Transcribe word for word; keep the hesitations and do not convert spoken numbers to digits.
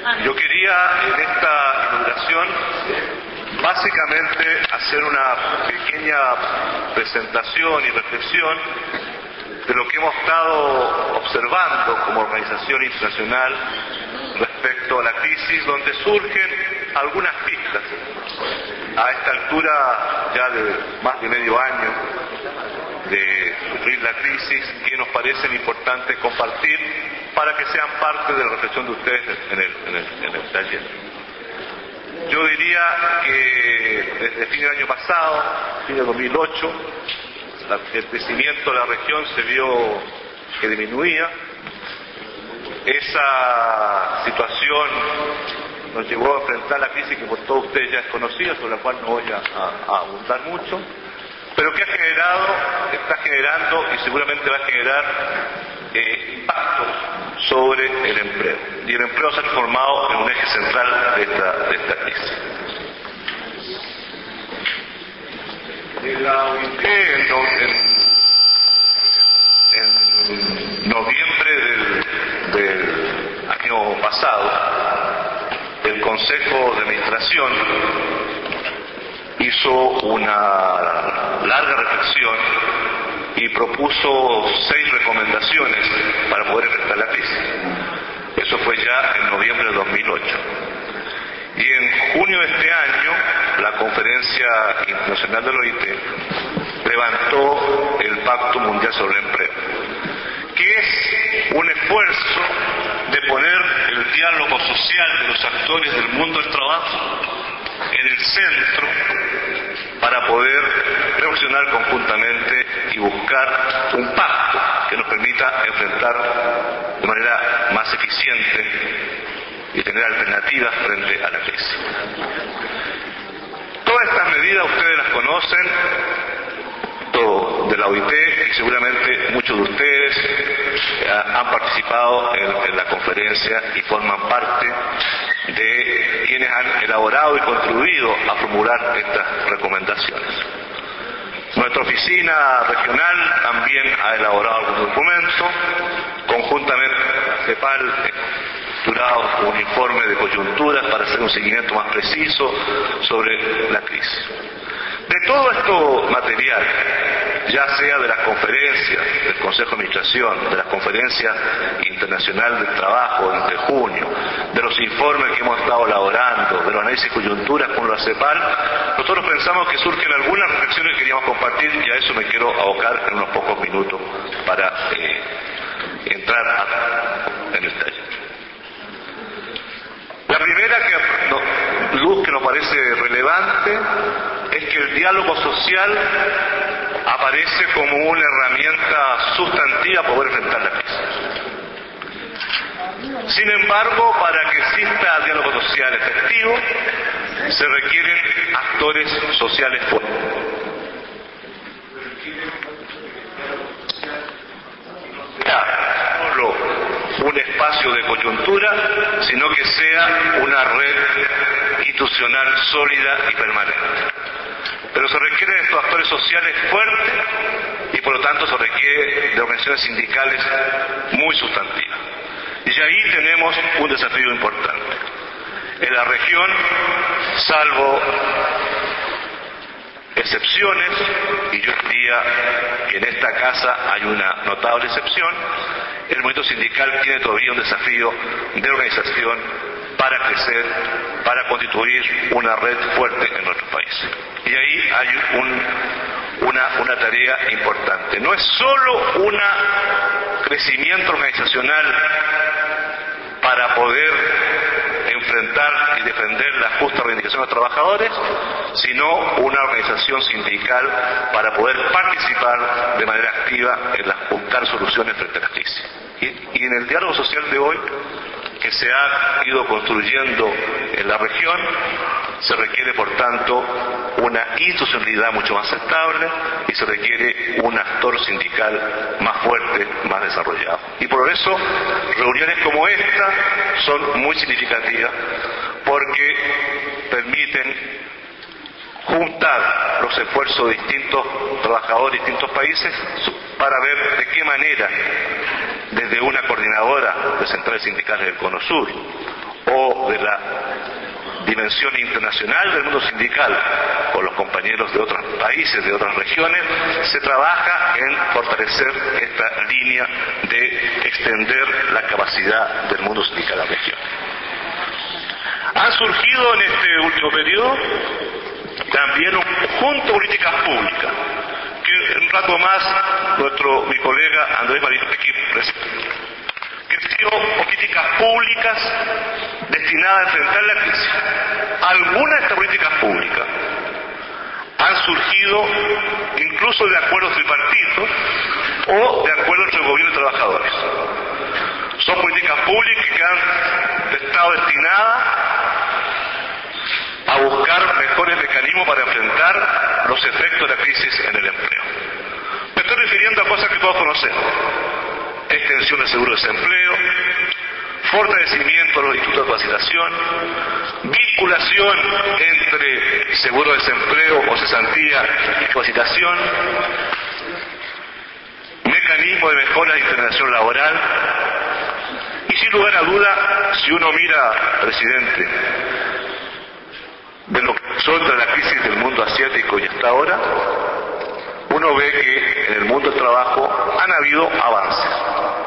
Yo quería en esta inauguración básicamente hacer una pequeña presentación y reflexión de lo que hemos estado observando como organización internacional respecto a la crisis, donde surgen algunas pistas. A esta altura ya de más de medio año de sufrir la crisis, que nos parecen importantes compartir para que sean parte de la reflexión de ustedes en el, en el, en el taller. Yo diría que desde fin del año pasado, fin de dos mil ocho, el crecimiento de la región se vio que disminuía. Esa situación nos llevó a enfrentar la crisis que por todos ustedes ya es conocida, sobre la cual no voy a, a, a abundar mucho, pero que ha generado, está generando y seguramente va a generar eh, impactos sobre el empleo. Y el empleo se ha transformado en un eje central de esta, de esta crisis. En la O I T, en, en, en noviembre del, del año pasado, el Consejo de Administración hizo una larga reflexión y propuso seis recomendaciones para poder enfrentar la crisis. Eso fue ya en noviembre de dos mil ocho. Y en junio de este año, la Conferencia Internacional de la O I T levantó el Pacto Mundial sobre el Empleo, que es un esfuerzo de poner el diálogo social de los actores del mundo del trabajo en el centro para poder reflexionar conjuntamente y buscar un pacto que nos permita enfrentar de manera más eficiente y tener alternativas frente a la crisis. Todas estas medidas ustedes las conocen, todo de la O I T, y seguramente muchos de ustedes eh, han participado en, en la conferencia y forman parte de quienes han elaborado y contribuido a formular estas recomendaciones. Nuestra oficina regional también ha elaborado algún documento, conjuntamente con la CEPAL, estructurado un informe de coyunturas para hacer un seguimiento más preciso sobre la crisis. De todo esto material, ya sea de las conferencias del Consejo de Administración, de las conferencias internacionales del trabajo de junio, de los informes que hemos estado elaborando, de los análisis de coyunturas con la CEPAL, nosotros pensamos que surgen algunas reflexiones que queríamos compartir y a eso me quiero abocar en unos pocos minutos para eh, entrar a, en el taller. La primera que, no, luz que nos parece relevante es que el diálogo social aparece como una herramienta sustantiva para poder enfrentar la crisis. Sin embargo, para que exista diálogo social efectivo, se requieren actores sociales fuertes. No solo un espacio de coyuntura, sino que sea una red institucional sólida y permanente. Pero se requieren de estos actores sociales fuertes y por lo tanto se requiere de organizaciones sindicales muy sustantivas. Y ahí tenemos un desafío importante. En la región, salvo excepciones, y yo diría que en esta casa hay una notable excepción, el movimiento sindical tiene todavía un desafío de organización para crecer, para constituir una red fuerte en nuestro país. Y ahí hay un, una, una tarea importante. No es solo un crecimiento organizacional para poder enfrentar y defender la justa reivindicación de los trabajadores, sino una organización sindical para poder participar de manera activa en la, buscar soluciones frente a la crisis. Y, y en el diálogo social de hoy, que se ha ido construyendo en la región, se requiere por tanto una institucionalidad mucho más estable y se requiere un actor sindical más fuerte, más desarrollado. Y por eso reuniones como esta son muy significativas porque permiten juntar los esfuerzos de distintos trabajadores de distintos países para ver de qué manera, desde una coordinadora de centrales sindicales del Cono Sur o de la dimensión internacional del mundo sindical, con los compañeros de otros países, de otras regiones, se trabaja en fortalecer esta línea de extender la capacidad del mundo sindical a la región. Han surgido en este último periodo también un conjunto de políticas públicas, que un rato más nuestro mi colega Andrés Marispequi presenta, que han sido políticas públicas destinadas a enfrentar la crisis. Algunas de estas políticas públicas han surgido incluso de acuerdos tripartitos o de acuerdos entre el gobierno y trabajadores. Son políticas públicas que han estado destinadas a buscar mejores mecanismos para enfrentar los efectos de la crisis en el empleo. Me estoy refiriendo a cosas que todos conocemos: extensión del seguro de desempleo, fortalecimiento de los institutos de capacitación, vinculación entre seguro de desempleo o cesantía y capacitación, mecanismo de mejora de integración laboral. Y sin lugar a duda, si uno mira, presidente, de lo que pasó entre la crisis del mundo asiático y hasta ahora, uno ve que en el mundo del trabajo han habido avances.